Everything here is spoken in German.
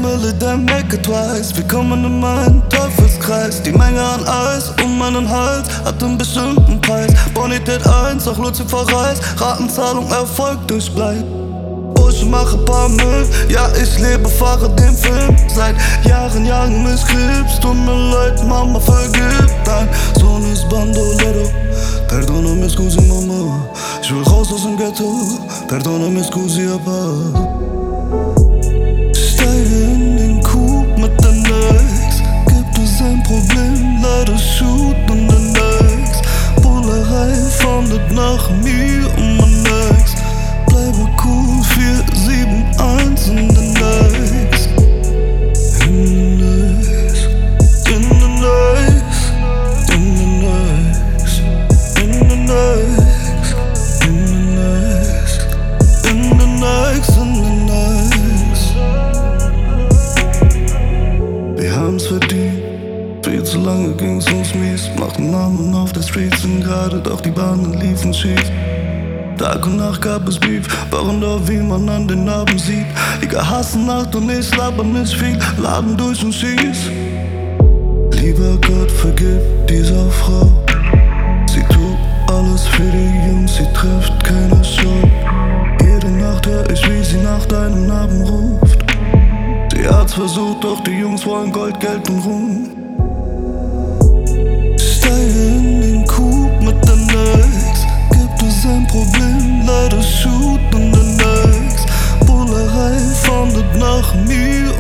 Mille, der make it twice. Wir kommen in meinen Teufelskreis. Die Menge an Eis um meinen Hals hat einen bestimmten Preis. Bonität 1, auch Lucifer Reis. Ratenzahlung, Erfolg durchbleibt. Ich mache paar Müll, ja ich lebe, fahre den Film. Seit Jahren mich Krebs. Tut mir leid, Mama, vergib. Dein Sohn ist Bandolero. Perdóname, scusi, Mama. Ich will raus aus dem Ghetto. Perdóname, scusi, Papa. Steige in den Coup mit den Ex. Gibt es ein Problem, leider shoot in den Ex. Bullerei fahndet nach mir mein Ex. Bleibe cool, 471 in den Ex. In den Ex. In den Ex. In den Ex. In den Ex. In den Ex. In den Ex. In den Ex. Wir haben's verdient. Viel zu lange ging's uns mies. Machten Namen auf der Street, sind gerade, doch die Bahnen liefen schief. Tag und Nacht gab es Beef, waren da wie man an den Narben sieht. Liga hassen Nacht und ich laber nicht viel, laden durch und schieß. Lieber Gott, vergib dieser Frau. Sie tut alles für die Jungs, sie trifft keine Schau. Jede Nacht hör ich, wie sie nach deinem Namen ruft. Sie hat's versucht, doch die Jungs wollen Gold, Geld und Ruhm. Steige in den Coup mit den Ex. Gibt es ein Problem, leider shoot in den Ex. Bullerei fahndet nach mir